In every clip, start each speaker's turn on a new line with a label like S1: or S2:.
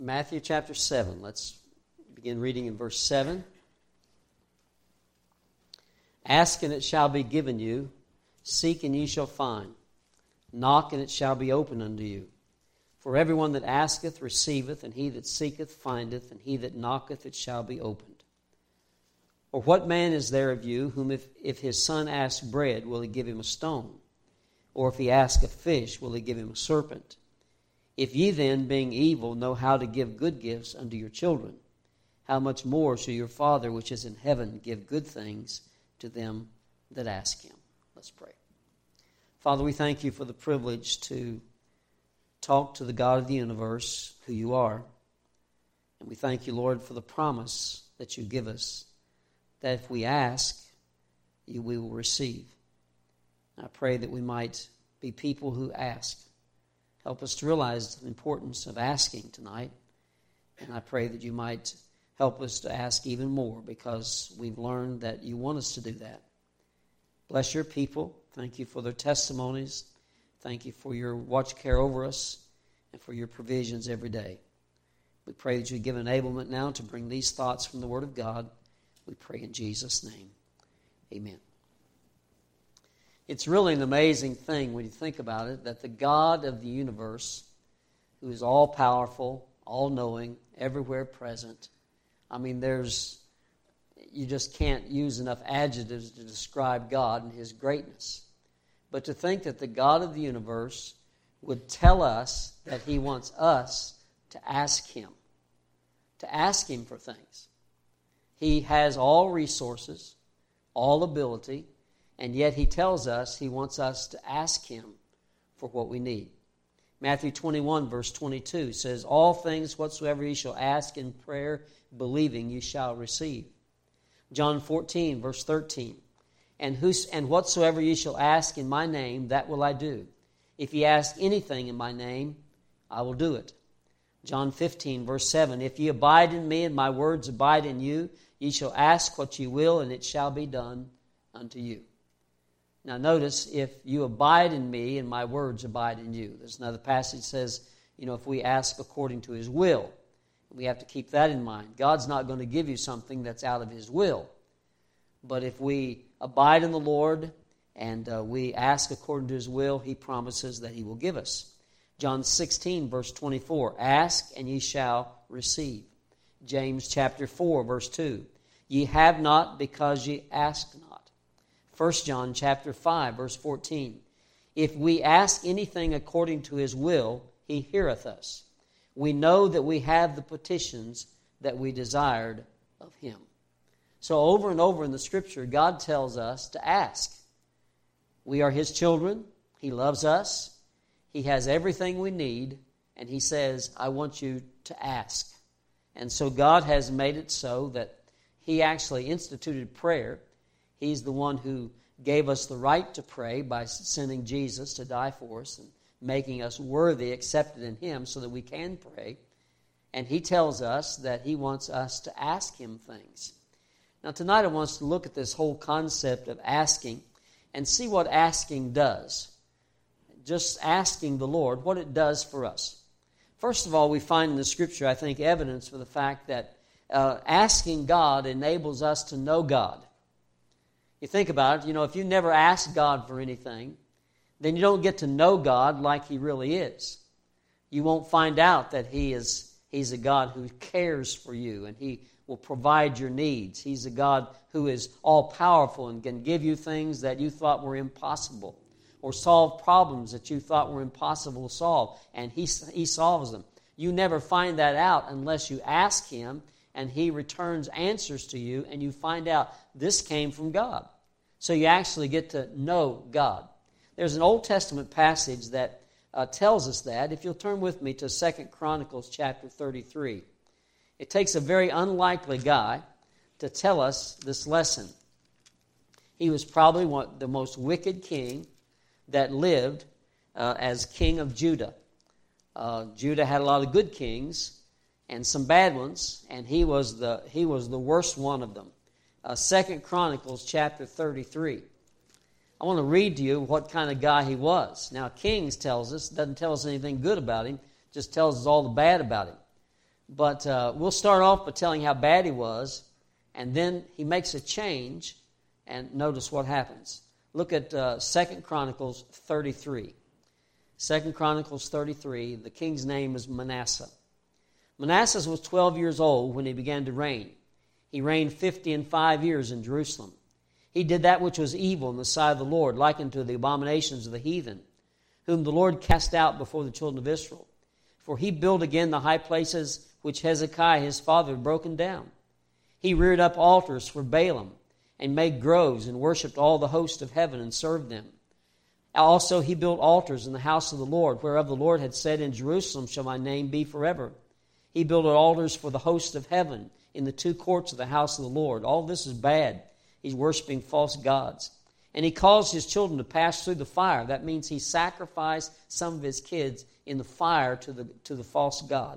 S1: Matthew chapter 7. Let's begin reading in verse 7. Ask and it shall be given you. Seek and ye shall find. Knock and it shall be opened unto you. For everyone that asketh receiveth, and he that seeketh findeth, and he that knocketh it shall be opened. Or what man is there of you, whom if his son ask bread, will he give him a stone? Or if he ask a fish, will he give him a serpent? If ye then, being evil, know how to give good gifts unto your children, how much more shall your Father which is in heaven give good things to them that ask him? Let's pray. Father, we thank you for the privilege to talk to the God of the universe, who you are. And we thank you, Lord, for the promise that you give us, that if we ask, we will receive. I pray that we might be people who ask. Help us to realize the importance of asking tonight. And I pray that you might help us to ask even more, because we've learned that you want us to do that. Bless your people. Thank you for their testimonies. Thank you for your watch care over us and for your provisions every day. We pray that you give enablement now to bring these thoughts from the Word of God. We pray in Jesus' name. Amen. It's really an amazing thing when you think about it, that the God of the universe, who is all-powerful, all-knowing, everywhere present, I mean, you just can't use enough adjectives to describe God and His greatness. But to think that the God of the universe would tell us that He wants us to ask Him for things. He has all resources, all ability, and yet He tells us He wants us to ask Him for what we need. Matthew 21, verse 22 says, all things whatsoever ye shall ask in prayer, believing, ye shall receive. John 14, verse 13, and whatsoever ye shall ask in my name, that will I do. If ye ask anything in my name, I will do it. John 15, verse 7, if ye abide in me and my words abide in you, ye shall ask what ye will, and it shall be done unto you. Now notice, if you abide in me and my words abide in you. There's another passage that says, if we ask according to His will. We have to keep that in mind. God's not going to give you something that's out of His will. But if we abide in the Lord and we ask according to His will, He promises that He will give us. John 16, verse 24, ask and ye shall receive. James chapter 4, verse 2, ye have not because ye ask not. 1 John chapter 5, verse 14, if we ask anything according to His will, He heareth us. We know that we have the petitions that we desired of Him. So over and over in the Scripture, God tells us to ask. We are His children. He loves us. He has everything we need. And He says, I want you to ask. And so God has made it so that He actually instituted prayer. He's the one who gave us the right to pray by sending Jesus to die for us and making us worthy, accepted in Him, so that we can pray. And He tells us that He wants us to ask Him things. Now tonight I want us to look at this whole concept of asking and see what asking does. Just asking the Lord, what it does for us. First of all, we find in the Scripture, I think, evidence for the fact that asking God enables us to know God. You think about it, if you never ask God for anything, then you don't get to know God like He really is. You won't find out that He's a God who cares for you and He will provide your needs. He's a God who is all-powerful and can give you things that you thought were impossible, or solve problems that you thought were impossible to solve, and He solves them. You never find that out unless you ask Him, and He returns answers to you, and you find out this came from God. So you actually get to know God. There's an Old Testament passage that tells us that. If you'll turn with me to 2 Chronicles chapter 33. It takes a very unlikely guy to tell us this lesson. He was probably the most wicked king that lived as king of Judah. Judah had a lot of good kings and some bad ones, and he was the worst one of them. 2 Chronicles chapter 33. I want to read to you what kind of guy he was. Now, Kings doesn't tell us anything good about him, just tells us all the bad about him. But we'll start off by telling how bad he was, and then he makes a change, and notice what happens. Look at 2 Chronicles 33. 2 Chronicles 33, the king's name is Manasseh. Manasseh was 12 years old when he began to reign. He reigned 55 years in Jerusalem. He did that which was evil in the sight of the Lord, like unto the abominations of the heathen, whom the Lord cast out before the children of Israel. For he built again the high places which Hezekiah his father had broken down. He reared up altars for Baalim, and made groves, and worshipped all the host of heaven, and served them. Also he built altars in the house of the Lord, whereof the Lord had said, In Jerusalem shall my name be forever. He built altars for the host of heaven in the two courts of the house of the Lord. All this is bad. He's worshiping false gods. And he caused his children to pass through the fire. That means he sacrificed some of his kids in the fire to the false god,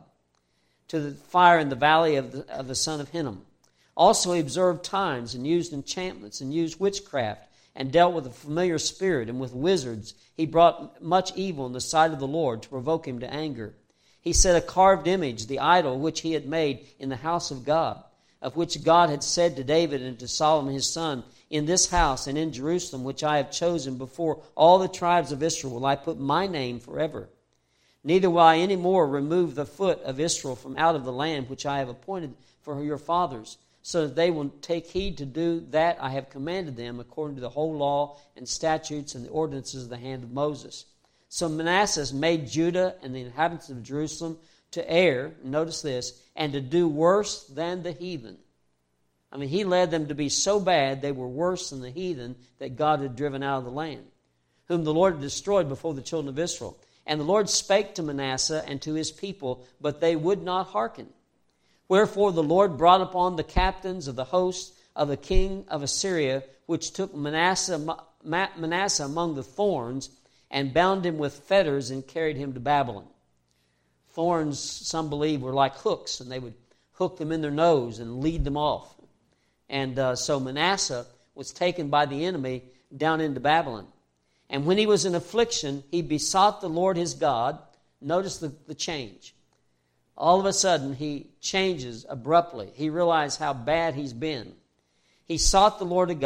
S1: to the fire in the valley of the son of Hinnom. Also he observed times, and used enchantments, and used witchcraft, and dealt with a familiar spirit, and with wizards. He brought much evil in the sight of the Lord to provoke him to anger. He set a carved image, the idol which he had made in the house of God, of which God had said to David and to Solomon his son, In this house and in Jerusalem, which I have chosen before all the tribes of Israel, will I put my name forever. Neither will I any more remove the foot of Israel from out of the land which I have appointed for your fathers, so that they will take heed to do that I have commanded them according to the whole law and statutes and the ordinances of the hand of Moses. So Manasseh made Judah and the inhabitants of Jerusalem to err, notice this, and to do worse than the heathen. I mean, he led them to be so bad they were worse than the heathen that God had driven out of the land, whom the Lord had destroyed before the children of Israel. And the Lord spake to Manasseh and to his people, but they would not hearken. Wherefore the Lord brought upon the captains of the host of the king of Assyria, which took Manasseh among the thorns, and bound him with fetters, and carried him to Babylon. Thorns, some believe, were like hooks, and they would hook them in their nose and lead them off. And so Manasseh was taken by the enemy down into Babylon. And when he was in affliction, he besought the Lord his God. Notice the change. All of a sudden, he changes abruptly. He realized how bad he's been. He sought the Lord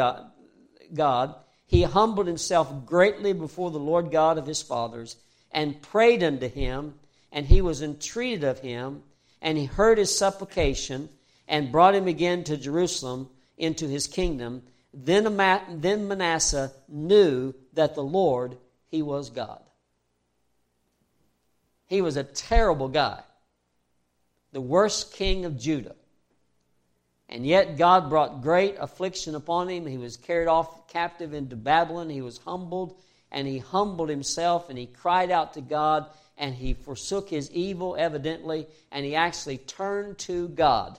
S1: God. He humbled himself greatly before the Lord God of his fathers, and prayed unto him, and he was entreated of him, and he heard his supplication, and brought him again to Jerusalem into his kingdom. Then Manasseh knew that the Lord, he was God. He was a terrible guy, the worst king of Judah. And yet God brought great affliction upon him. He was carried off captive into Babylon. He was humbled, and he humbled himself, and he cried out to God, and he forsook his evil, evidently, and he actually turned to God.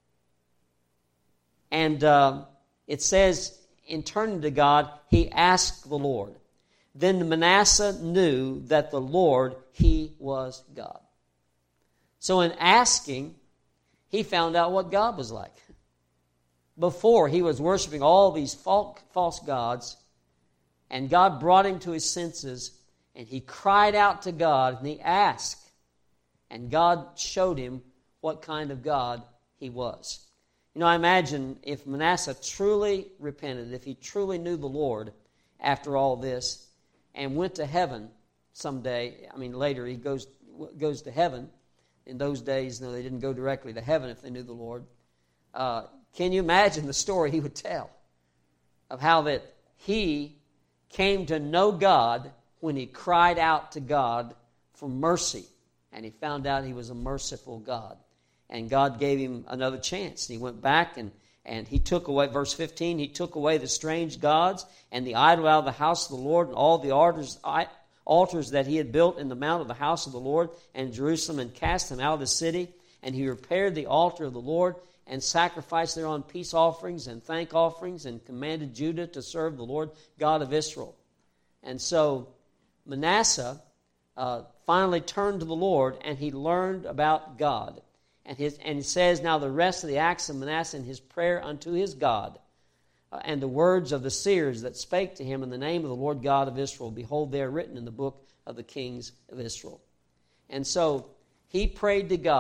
S1: And it says, in turning to God, he asked the Lord. Then Manasseh knew that the Lord, he was God. So in asking, he found out what God was like. Before, he was worshiping all these false gods, and God brought him to his senses, and he cried out to God, and he asked, and God showed him what kind of God he was. You know, I imagine if Manasseh truly repented, if he truly knew the Lord after all this, and went to heaven someday, later he goes to heaven. In those days, no, they didn't go directly to heaven if they knew the Lord. Can you imagine the story he would tell of how that he came to know God when he cried out to God for mercy, and he found out he was a merciful God, and God gave him another chance. He went back and he took away, verse 15, he took away the strange gods and the idol out of the house of the Lord, and all the altars that he had built in the mount of the house of the Lord and Jerusalem, and cast them out of the city. And he repaired the altar of the Lord, and sacrificed thereon peace offerings and thank offerings, and commanded Judah to serve the Lord God of Israel. And so Manasseh finally turned to the Lord, and he learned about God. And it says, now the rest of the acts of Manasseh and his prayer unto his God, and the words of the seers that spake to him in the name of the Lord God of Israel, behold, they are written in the book of the kings of Israel. And so he prayed to God,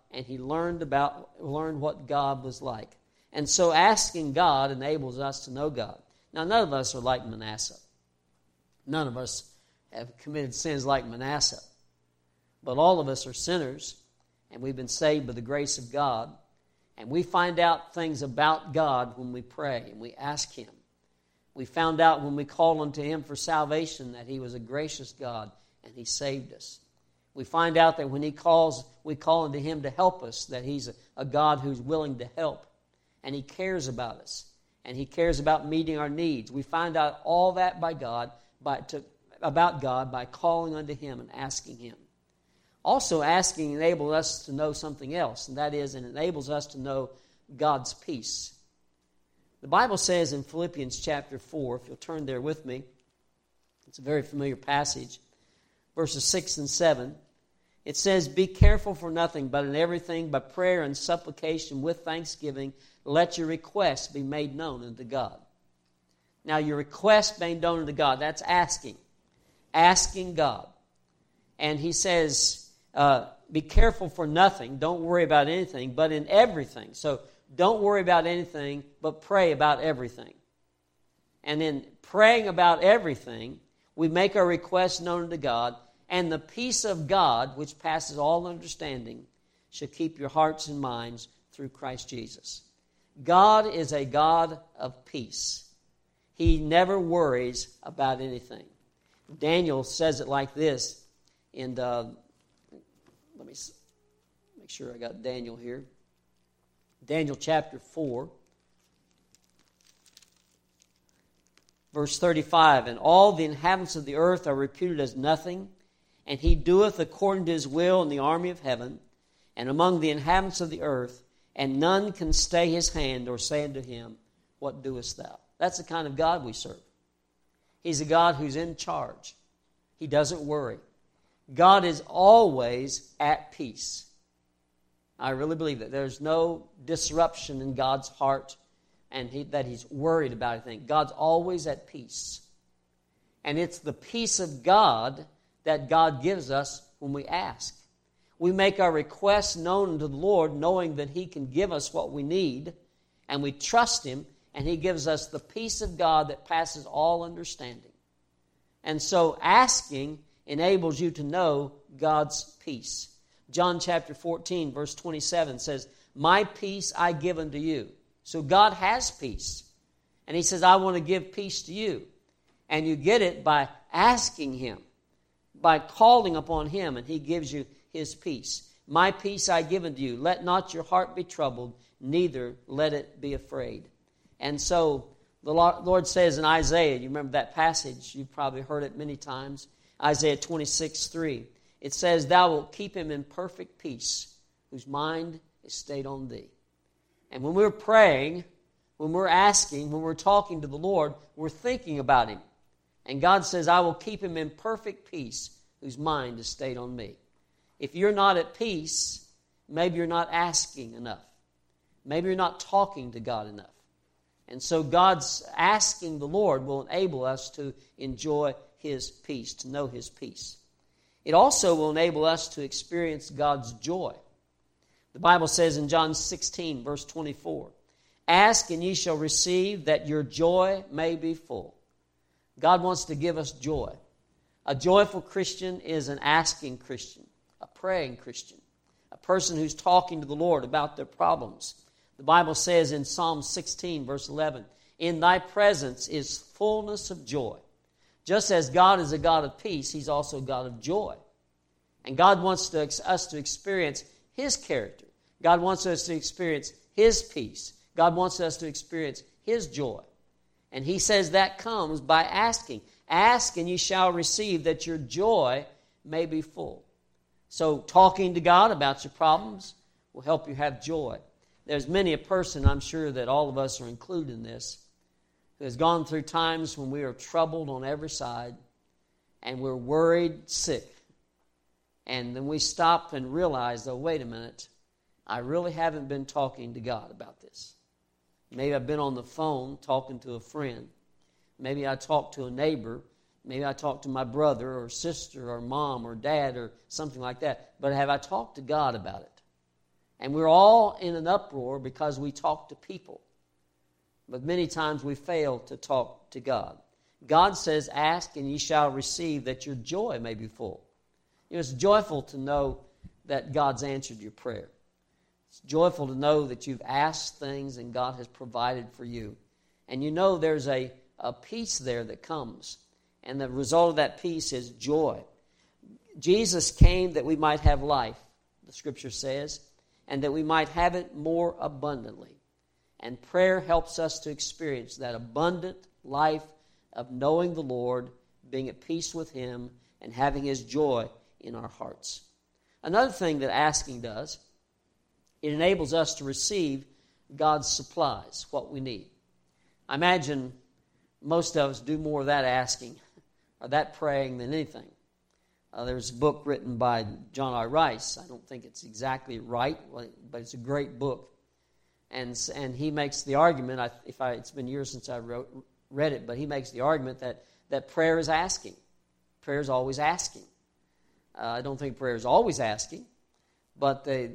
S1: and he learned what God was like. And so asking God enables us to know God. Now, none of us are like Manasseh. None of us have committed sins like Manasseh. But all of us are sinners, and we've been saved by the grace of God. And we find out things about God when we pray and we ask Him. We found out when we called unto Him for salvation that He was a gracious God and He saved us. We find out that when we call unto Him to help us, that He's a God who's willing to help. And He cares about us. And He cares about meeting our needs. We find out all that about God by calling unto Him and asking Him. Also, asking enables us to know something else, and that is, it enables us to know God's peace. The Bible says in Philippians chapter 4, if you'll turn there with me, it's a very familiar passage, verses 6 and 7. It says, "Be careful for nothing, but in everything by prayer and supplication with thanksgiving, let your requests be made known unto God." Now, your request made known unto God, that's asking. Asking God. And he says, be careful for nothing. Don't worry about anything, but in everything. So don't worry about anything, but pray about everything. And in praying about everything, we make our requests known to God, and the peace of God, which passes all understanding, shall keep your hearts and minds through Christ Jesus. God is a God of peace. He never worries about anything. Daniel says it like this, and let me make sure I got Daniel here. Daniel chapter 4, verse 35, "And all the inhabitants of the earth are reputed as nothing, and He doeth according to His will in the army of heaven, and among the inhabitants of the earth, and none can stay His hand or say unto Him, What doest thou?" That's the kind of God we serve. He's a God who's in charge. He doesn't worry. God is always at peace. I really believe that. There's no disruption in God's heart and that He's worried about anything. God's always at peace. And it's the peace of God that God gives us when we ask. We make our requests known to the Lord, knowing that He can give us what we need, and we trust Him, and He gives us the peace of God that passes all understanding. And so asking enables you to know God's peace. John chapter 14, verse 27 says, "My peace I give unto you." So God has peace. And He says, I want to give peace to you. And you get it by asking Him, by calling upon Him, and He gives you His peace. "My peace I give unto you. Let not your heart be troubled, neither let it be afraid." And so the Lord says in Isaiah, you remember that passage, you've probably heard it many times, Isaiah 26:3. It says, "Thou wilt keep him in perfect peace, whose mind is stayed on thee." And when we're praying, when we're asking, when we're talking to the Lord, we're thinking about Him. And God says, "I will keep him in perfect peace, whose mind is stayed on me." If you're not at peace, maybe you're not asking enough. Maybe you're not talking to God enough. And so God's asking the Lord will enable us to enjoy His peace, to know His peace. It also will enable us to experience God's joy. The Bible says in John 16, verse 24, "Ask and ye shall receive, that your joy may be full." God wants to give us joy. A joyful Christian is an asking Christian, a praying Christian, a person who's talking to the Lord about their problems. The Bible says in Psalm 16, verse 11, "In thy presence is fullness of joy." Just as God is a God of peace, He's also a God of joy. And God wants us to experience His character. God wants us to experience His peace. God wants us to experience His joy. And He says that comes by asking. "Ask and ye shall receive, that your joy may be full." So talking to God about your problems will help you have joy. There's many a person, I'm sure that all of us are included in this, who has gone through times when we are troubled on every side and we're worried sick. And then we stop and realize, oh, wait a minute, I really haven't been talking to God about this. Maybe I've been on the phone talking to a friend. Maybe I talked to a neighbor. Maybe I talked to my brother or sister or mom or dad or something like that. But have I talked to God about it? And we're all in an uproar because we talk to people. But many times we fail to talk to God. God says, ask and ye shall receive, that your joy may be full. It's joyful to know that God's answered your prayer. It's joyful to know that you've asked things and God has provided for you. And you know there's a peace there that comes. And the result of that peace is joy. Jesus came that we might have life, the Scripture says, and that we might have it more abundantly. And prayer helps us to experience that abundant life of knowing the Lord, being at peace with Him, and having His joy in our hearts. Another thing that asking does, it enables us to receive God's supplies, what we need. I imagine most of us do more of that asking or that praying than anything. There's a book written by John R. Rice. I don't think it's exactly right, but it's a great book. And he makes the argument, it's been years since I read it, but he makes the argument that prayer is asking. Prayer is always asking. I don't think prayer is always asking, but the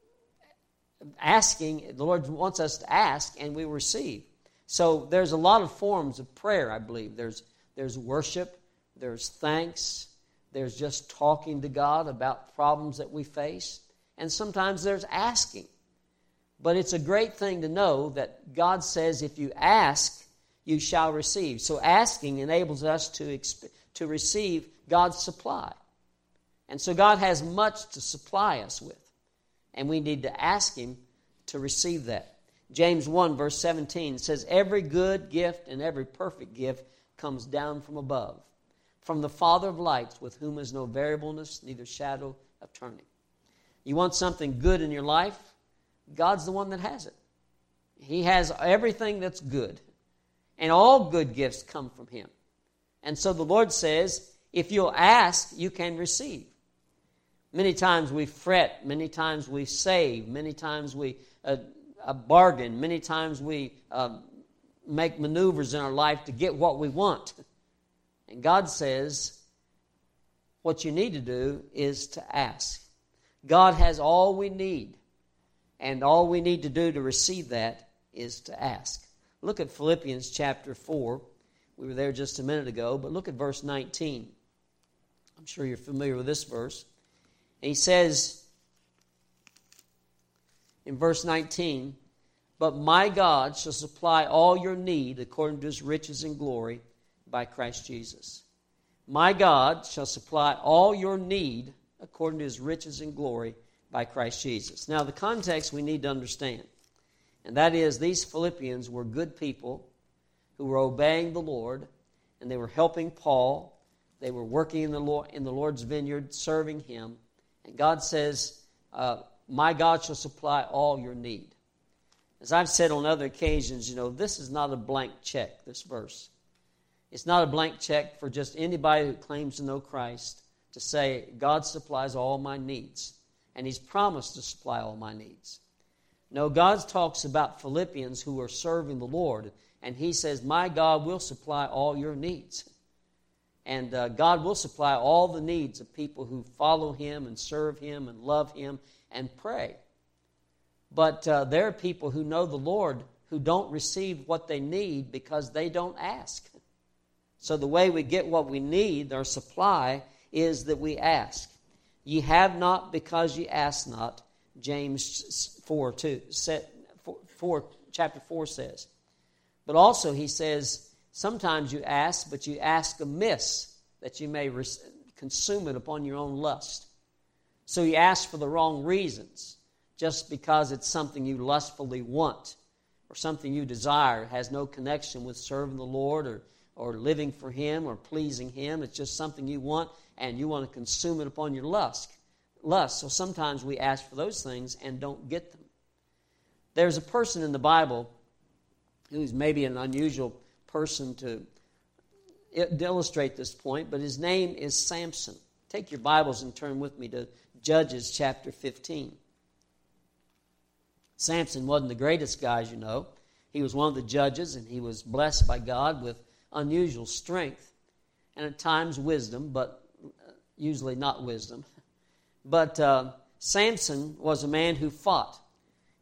S1: Lord wants us to ask and we receive. So there's a lot of forms of prayer, I believe. There's worship, there's thanks, there's just talking to God about problems that we face, and sometimes there's asking. But it's a great thing to know that God says if you ask, you shall receive. So asking enables us to receive God's supply. And so God has much to supply us with. And we need to ask Him to receive that. James 1 verse 17 says, every good gift and every perfect gift comes down from above, from the Father of lights, with whom is no variableness, neither shadow of turning. You want something good in your life? God's the one that has it. He has everything that's good. And all good gifts come from Him. And so the Lord says, if you'll ask, you can receive. Many times we fret, many times we save, many times we bargain, many times we make maneuvers in our life to get what we want. And God says, what you need to do is to ask. God has all we need. And all we need to do to receive that is to ask. Look at Philippians chapter 4. We were there just a minute ago, but look at verse 19. I'm sure you're familiar with this verse. And he says in verse 19, but my God shall supply all your need according to His riches and glory by Christ Jesus. My God shall supply all your need according to His riches and glory by Christ Jesus. Now, the context we need to understand, and that is these Philippians were good people who were obeying the Lord, and they were helping Paul. They were working in the Lord's vineyard, serving Him. And God says, my God shall supply all your need. As I've said on other occasions, this is not a blank check, this verse. It's not a blank check for just anybody who claims to know Christ to say, God supplies all my needs. And He's promised to supply all my needs. No, God talks about Philippians who are serving the Lord. And He says, my God will supply all your needs. And God will supply all the needs of people who follow Him and serve Him and love Him and pray. But there are people who know the Lord who don't receive what they need because they don't ask. So the way we get what we need, our supply, is that we ask. Ye have not because ye ask not, James 4, chapter 4 says. But also he says, sometimes you ask, but you ask amiss, that you may consume it upon your own lust. So you ask for the wrong reasons, just because it's something you lustfully want, or something you desire. It has no connection with serving the Lord or living for Him or pleasing Him. It's just something you want, and you want to consume it upon your lust. So sometimes we ask for those things and don't get them. There's a person in the Bible who's maybe an unusual person to illustrate this point, but his name is Samson. Take your Bibles and turn with me to Judges chapter 15. Samson wasn't the greatest guy, as you know. He was one of the judges, and he was blessed by God with unusual strength and at times wisdom, but usually not wisdom. But Samson was a man who fought.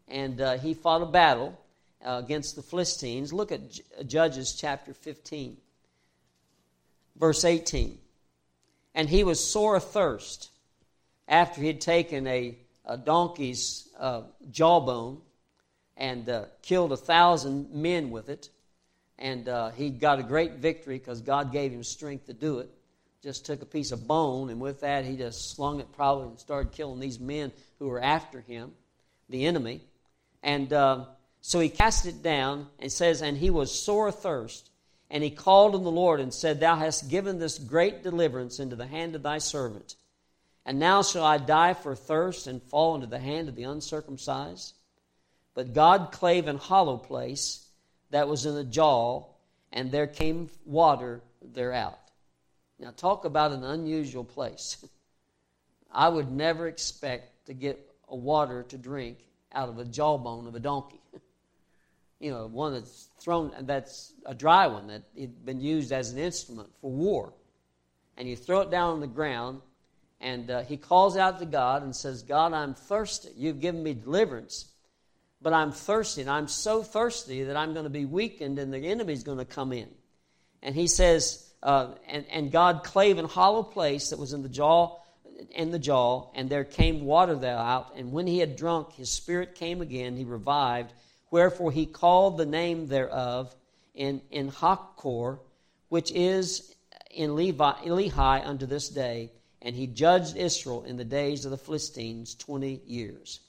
S1: and he fought a battle against the Philistines. Look at Judges chapter 15, verse 18. And he was sore athirst after he had taken a donkey's jawbone and killed 1,000 men with it. And he got a great victory because God gave him strength to do it. Just took a piece of bone, and with that he just slung it probably and started killing these men who were after him, the enemy. And so he cast it down, and says, and he was sore athirst. And he called on the Lord and said, Thou hast given this great deliverance into the hand of thy servant. And now shall I die for thirst and fall into the hand of the uncircumcised? But God clave an hollow place that was in the jaw, and there came water thereout. Now talk about an unusual place. I would never expect to get a water to drink out of a jawbone of a donkey. You know, one that's thrown, that's a dry one that had been used as an instrument for war. And you throw it down on the ground, and he calls out to God and says, God, I'm thirsty. You've given me deliverance, but I'm thirsty, and I'm so thirsty that I'm going to be weakened, and the enemy's going to come in. And he says, and God clave an hollow place that was in the jaw, and there came water thereout. And when he had drunk, his spirit came again, he revived. Wherefore he called the name thereof in Hakkor, which is in Lehi unto this day. And he judged Israel in the days of the Philistines 20 years.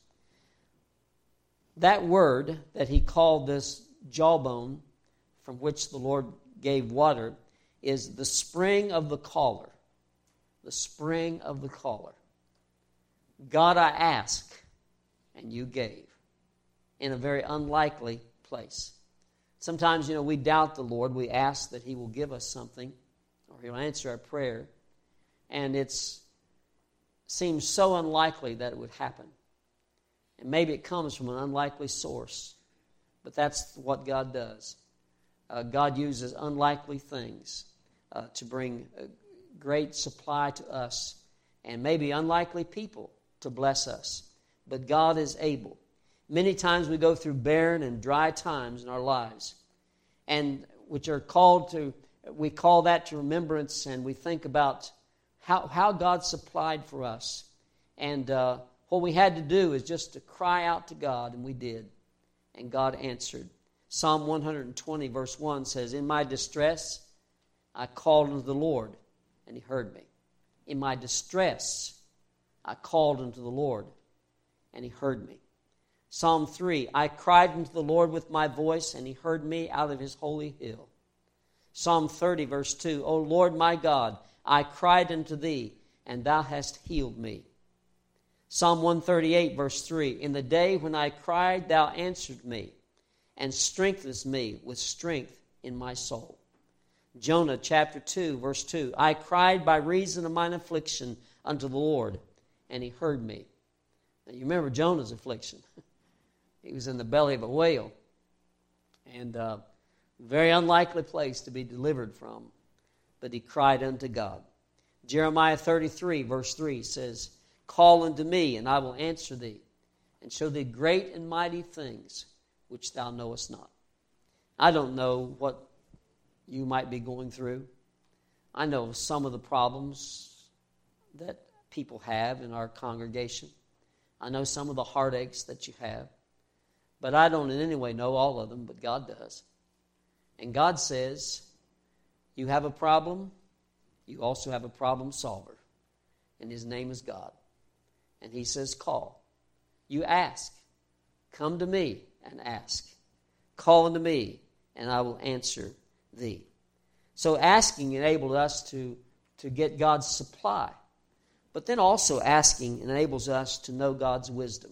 S1: That word that he called this jawbone, from which the Lord gave water, is the spring of the caller. The spring of the caller. God, I ask, and you gave. In a very unlikely place. Sometimes, we doubt the Lord. We ask that he will give us something, or he'll answer our prayer. And it seems so unlikely that it would happen. And maybe it comes from an unlikely source. But that's what God does. God uses unlikely things to bring a great supply to us, and maybe unlikely people to bless us. But God is able. Many times we go through barren and dry times in our lives, and which are we call that to remembrance, and we think about how God supplied for us. And what we had to do is just to cry out to God, and we did. And God answered. Psalm 120 verse 1 says, In my distress I called unto the Lord, and he heard me. In my distress I called unto the Lord, and he heard me. Psalm 3, I cried unto the Lord with my voice, and he heard me out of his holy hill. Psalm 30, verse 2, O Lord my God, I cried unto thee, and thou hast healed me. Psalm 138, verse 3, In the day when I cried, thou answered me, and strengthenest me with strength in my soul. Jonah chapter 2, verse 2, I cried by reason of mine affliction unto the Lord, and he heard me. Now you remember Jonah's affliction. He was in the belly of a whale, and a very unlikely place to be delivered from, but he cried unto God. Jeremiah 33, verse 3 says, Call unto me, and I will answer thee, and show thee great and mighty things which thou knowest not. I don't know what you might be going through. I know some of the problems that people have in our congregation. I know some of the heartaches that you have. But I don't in any way know all of them, but God does. And God says, you have a problem, you also have a problem solver. And his name is God. And he says, call. You ask. Come to me and ask. Call unto me, and I will answer thee. So asking enabled us to get God's supply. But then also asking enables us to know God's wisdom.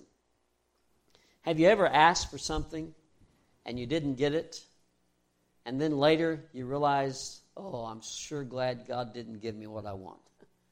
S1: Have you ever asked for something and you didn't get it? And then later you realize, oh, I'm sure glad God didn't give me what I want.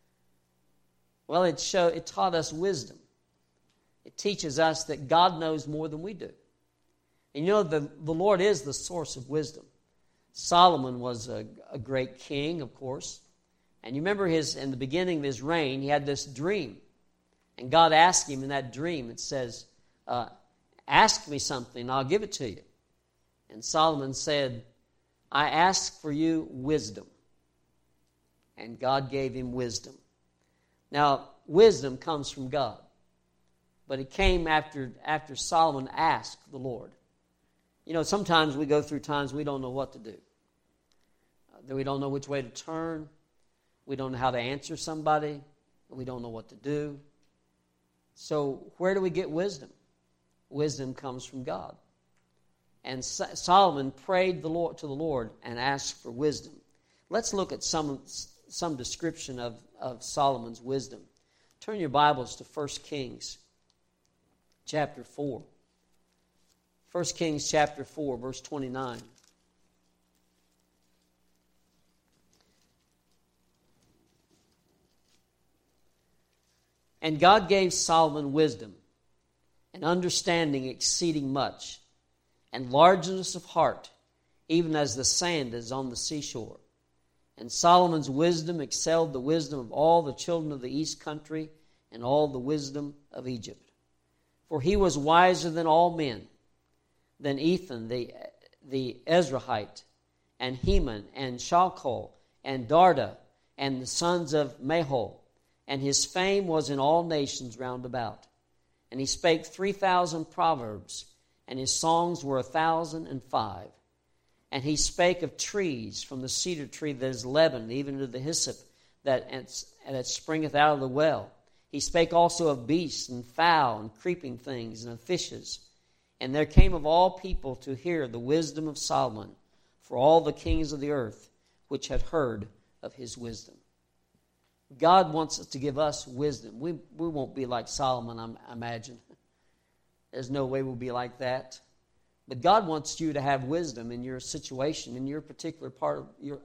S1: Well, it taught us wisdom. It teaches us that God knows more than we do. And the Lord is the source of wisdom. Solomon was a great king, of course. And you remember in the beginning of his reign, he had this dream. And God asked him in that dream, it says, ask ask me something, and I'll give it to you. And Solomon said, I ask for you wisdom. And God gave him wisdom. Now, wisdom comes from God. But it came after Solomon asked the Lord. You know, sometimes we go through times we don't know what to do. We don't know which way to turn. We don't know how to answer somebody. We don't know what to do. So where do we get wisdom? Wisdom comes from God. And Solomon prayed to the Lord and asked for wisdom. Let's look at some description of Solomon's wisdom. Turn your Bibles to 1 Kings chapter 4. 1 Kings chapter 4, verse 29. And God gave Solomon wisdom and understanding exceeding much, and largeness of heart, even as the sand is on the seashore. And Solomon's wisdom excelled the wisdom of all the children of the east country and all the wisdom of Egypt. For he was wiser than all men, than Ethan the Ezrahite, and Heman, and Shalcol, and Darda, and the sons of Mahol. And his fame was in all nations round about. And he spake 3,000 proverbs, and his songs were 1,005. And he spake of trees, from the cedar tree that is Lebanon, even to the hyssop that springeth out of the well. He spake also of beasts, and fowl, and creeping things, and of fishes. And there came of all people to hear the wisdom of Solomon, for all the kings of the earth, which had heard of his wisdom. God wants to give us wisdom. We won't be like Solomon, I imagine. There's no way we'll be like that. But God wants you to have wisdom in your situation, in your particular part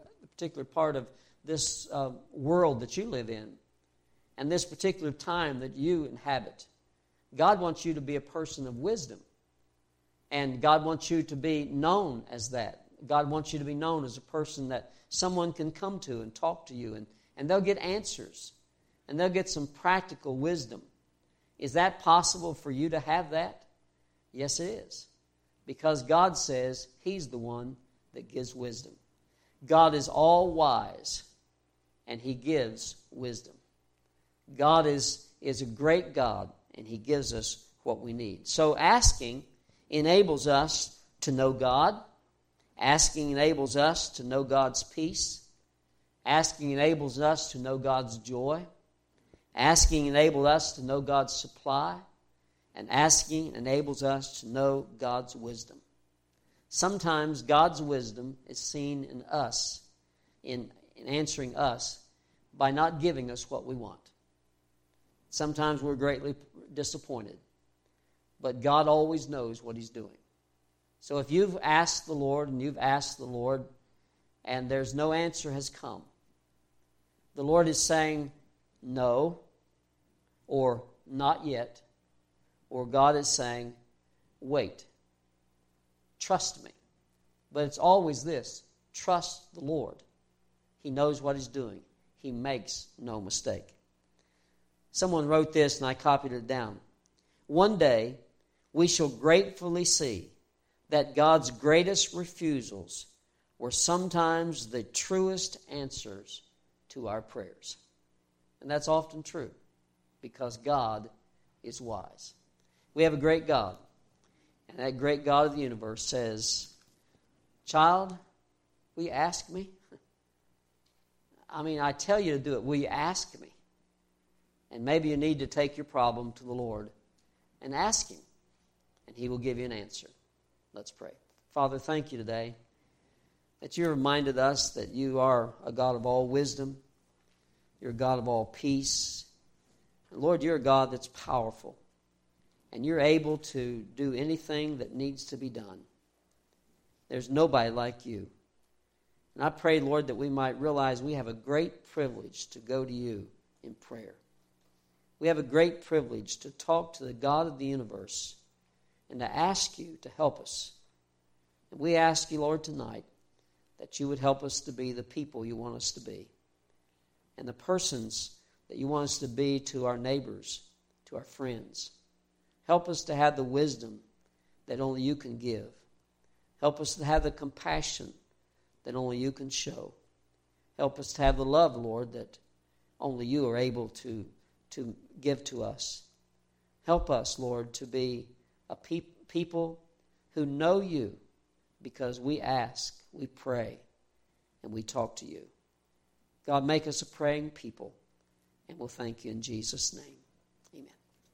S1: of this world that you live in, and this particular time that you inhabit. God wants you to be a person of wisdom, and God wants you to be known as that. God wants you to be known as a person that someone can come to and talk to you, and they'll get answers, and they'll get some practical wisdom. Is that possible for you to have that? Yes, it is. Because God says He's the one that gives wisdom. God is all wise, and He gives wisdom. God is a great God, and He gives us what we need. So asking enables us to know God. Asking enables us to know God's peace. Asking enables us to know God's joy. Asking enables us to know God's supply. And asking enables us to know God's wisdom. Sometimes God's wisdom is seen in us, in answering us, by not giving us what we want. Sometimes we're greatly disappointed. But God always knows what He's doing. So if you've asked the Lord and you've asked the Lord and there's no answer has come, the Lord is saying no, or not yet, or God is saying wait, trust me. But it's always this: trust the Lord. He knows what He's doing. He makes no mistake. Someone wrote this and I copied it down. One day we shall gratefully see that God's greatest refusals were sometimes the truest answers to our prayers. And that's often true because God is wise. We have a great God. And that great God of the universe says, child, will you ask me? I tell you to do it. Will you ask me? And maybe you need to take your problem to the Lord and ask Him. And He will give you an answer. Let's pray. Father, thank you today that you reminded us that you are a God of all wisdom. You're a God of all peace. And Lord, you're a God that's powerful. And you're able to do anything that needs to be done. There's nobody like you. And I pray, Lord, that we might realize we have a great privilege to go to you in prayer. We have a great privilege to talk to the God of the universe and to ask you to help us. And we ask you, Lord, tonight that you would help us to be the people you want us to be and the persons that you want us to be to our neighbors, to our friends. Help us to have the wisdom that only you can give. Help us to have the compassion that only you can show. Help us to have the love, Lord, that only you are able to give to us. Help us, Lord, to be a people who know you because we ask, we pray, and we talk to you. God, make us a praying people, and we'll thank you in Jesus' name.